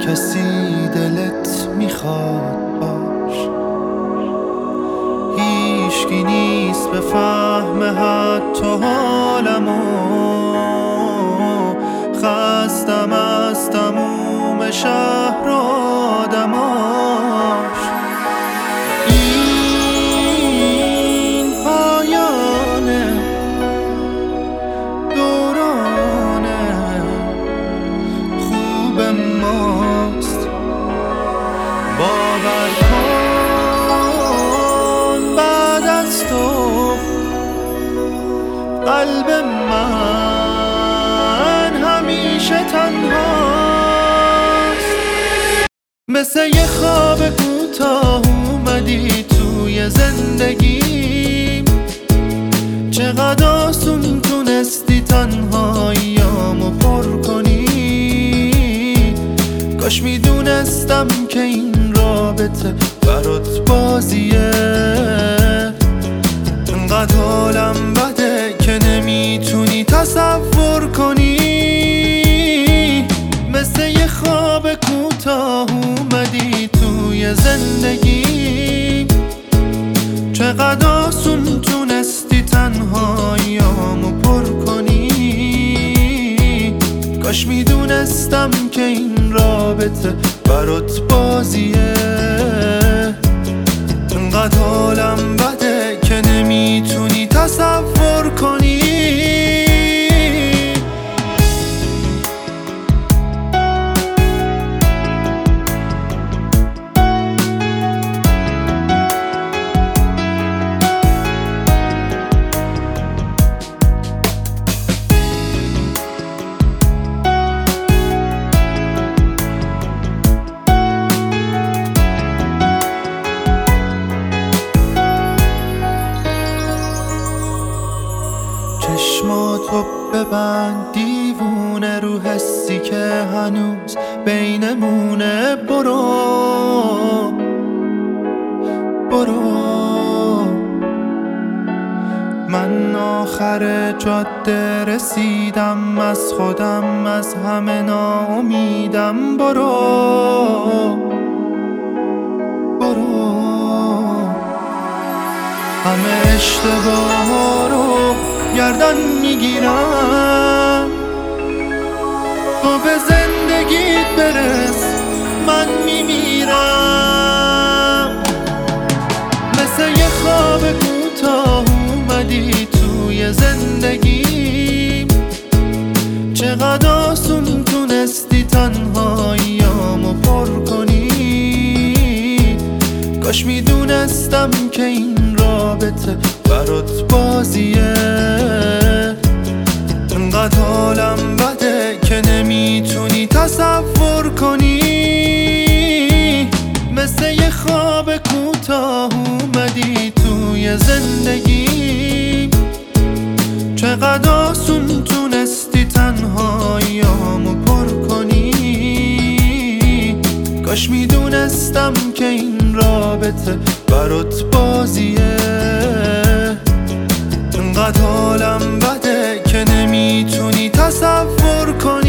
کسی دلت میخواد باش، هیچکی نیست به فهم حتی حالمو. خستم از تموم شهر و آدماش. این پایانه دورانه خوب ماست. باور کن بعد از تو قلب من همیشه تنهاست. مثل یه خواب کوتاه اومدی توی زندگیم، چقدر آسون تونستی تنهاییامو پر کنی. کاش میدونستم که این رابطه برات بازیه، انقدر حالم بده که نمیتونی تصور کنی. مثل یه خواب کوتاه اومدی توی زندگی، چقدر آسون تونستی تنهاییامو پر کنی. کاش میدونستم که این رابطه برات بازیه، انقدر حالم بده که نمیتونی تصور کنی. چشماتو ببند دیوونه رو حسی که هنوز بینمونه. برو من آخر جاده رسیدم، از خودم از همه ناامیدم. برو همه اشتباه رو گردن میگیرم. تو به زندگیت برس، من میمیرم. مثل یه خواب کوتاه اومدی توی زندگی، چقدر آسون تونستی تنهاییامو پر کنی. کاش میدونستم که این رابطه برات بازیه، انقدر حالم بده که نمیتونی تصور کنی. مثل یه خواب کوتاه اومدی توی زندگی، چقدر آسون تونستی تنهاییامو پر کنی. کاش میدونستم که این رابطه برات بازیه، انقدر حالم بده که نمیتونی تصور کنی.